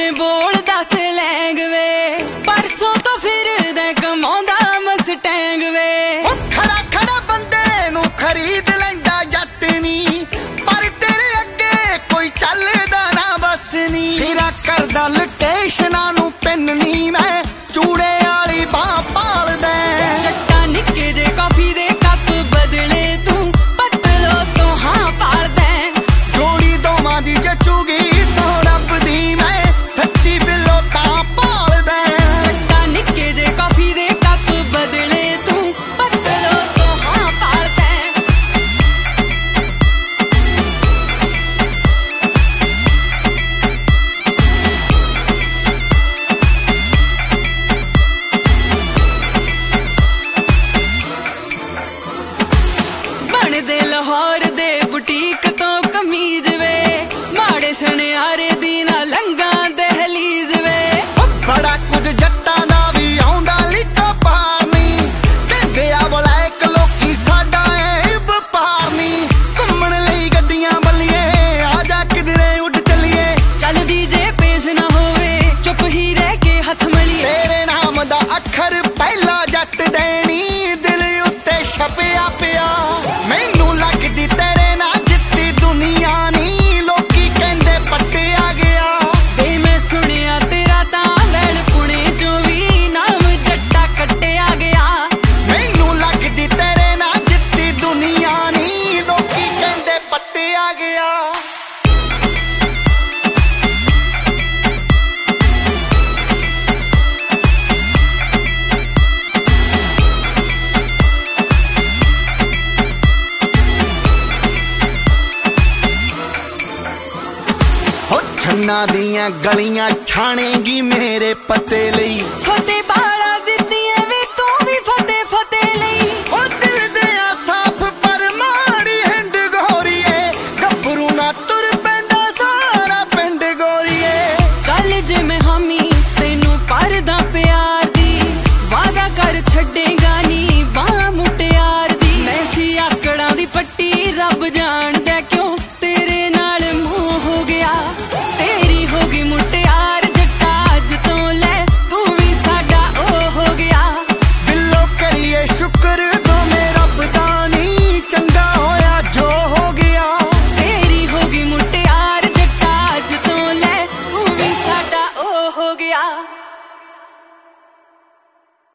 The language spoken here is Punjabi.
ਕਿਵੇਂ ਬੋਲਦਾ ਸਲੈਂਗ ਵੇ, ਪਰਸੋਂ ਤੋਂ ਫਿਰਦਾ ਕਮਾਉਂਦਾ ਮਸਟੈਂਗ ਵੇ। ਖੜਾ ਖੜਾ ਬੰਦੇ ਨੂੰ ਖਰੀਦ ਲੈਂਦਾ ਜੱਟ ਨੀ, ਪਰ ਤੇਰੇ ਅੱਗੇ ਕੋਈ ਚੱਲਦਾ ਨਾ ਬਸ ਨੀ। ਫਿਰਾ ਕਰਦਾ ਲੋਕੇਸ਼ਨਾਂ ਨੂੰ ਪਿੰਨ ਨੀ, ਮੈਂ ਚੂੜੇ ਵਾਲੀ ਬਾਂਹ ਪਾਲਦਾ। ਜੱਟਾ ਨਿੱਕੇ ਜੇ ਕਾਫੀ ਦੇ ਕੱਪ ਬਦਲੇ ਤੂੰ ਪੱਤਲੋਂ ਤੋਂ ਹਾਂ ਪਾਲਦਾ। ਜੋੜੀ ਦੋਵਾਂ ਦੀ ਜਚੂਗੀ ਸੋ ਰੱਬ ਦੀ, ਮੈਂ ਸੱਚੀ ਬਿੱਲੋ ਤਾਂ ਪਾਲਦਾ। ਜੱਟਾ ਨਿੱਕੇ ਜੇ ਕਾਫੀ ਦੇ ਕੱਪ ਬਦਲੇ ਤੂੰ ਪੱਤਲੋਂ ਤੋਂ ਹਾਂ ਪਾਲਦਾ। ਬਣਦੇ ਲਾਹੌਰ ਦੇ ਬੁਟੀਕ ਤੋਂ ਕਮੀਜ਼ ਵੇ, ਮਾੜੇ ਸੁਨਿਆਰੇ ਦੀ ਨਾ ਲੰਘਾਂ ਦਹਲੀਜ਼ ਵੇ। ਬੜਾ ਕੁਝ ਜੱਟਾਂ ਦਾ ਵੀ ਆਉਂਦਾ ਲਿਖਾ ਪਾਰ ਨੀ, ਕਹਿੰਦੇ ਆ ਬਲੈਕ ਲੋਕੀ ਸਾਡਾ ਐ ਵਪਾਰ ਨੀ। ਘੁੰਮਣ ਲਈ ਗੱਡੀਆਂ ਬੱਲੀਏ, ਆ ਜਾ ਕਿਧਰੇ ਉੱਡ ਚੱਲੀਏ। ਚੱਲਦੀ ਜੇ ਪੇਸ਼ ਨਾ ਹੋਵੇ ਚੁੱਪ ਹੀ ਰਹਿ ਕੇ ਹੱਥ ਮਲੀਏ। ਤੇਰੇ ਨਾਮ ਦਾ ਅੱਖਰ ਪਹਿਲਾ ਜੱਟ ਦੇਣੀ ਦਿਲ ਉੱਤੇ ਛਪਿਆ ਪਿਆ। ਮੈਨੂੰ ਲੱਗਦੀ ਤੇਰੇ ਨਾਲ ਜਿੱਤੀ ਦੁਨੀਆ ਨੀ, ਲੋਕੀ ਕਹਿੰਦੇ ਪੱਟਿਆ ਗਿਆ। ਵੇ ਮੈਂ ਸੁਣਿਆ ਤੇਰਾ ਤਾਂ ਵੈਣ ਪੁਣੇ ਚੋਂ ਵੀ ਨਾਮ ਜੱਟਾ ਕੱਟਿਆ ਗਿਆ। ਮੈਨੂੰ ਲੱਗਦੀ ਤੇਰੇ ਨਾਲ ਜਿੱਤੀ ਦੁਨੀਆ ਨੀ, ਲੋਕੀ ਕਹਿੰਦੇ ਪੱਟਿਆ ਗਿਆ। ਛੰਨਾ ਦੀਆਂ ਗਲੀਆਂ ਛਾਣੇਗੀ ਮੇਰੇ ਪਤੇ ਲਈ। ਫਤਿਹ ਬਾਲਾ ਜ਼ਿੱਦੀਆਂ ਵੇ ਤੂੰ ਵੀ ਫਤਿਹ ਫਤਿਹ ਲਈ। ਉਹ ਦਿਲ ਦੇ ਆ ਸਾਫ ਪਰ ਮਾੜੀ ਹਿੰਡ ਗੋਰੀਏ, ਗੱਭਰੂ ਨਾ ਤੁਰ ਪੈਂਦਾ ਸਾਰਾ ਪਿੰਡ ਗੋਰੀਏ। ਚੱਲ ਜੇ ਮੈਂ ਹਾਮੀ ਤੈਨੂੰ ਕਰਦਾ ਪਿਆਰ ਦੀ, ਵਾਦਾ ਕਰ ਛੱਡੇ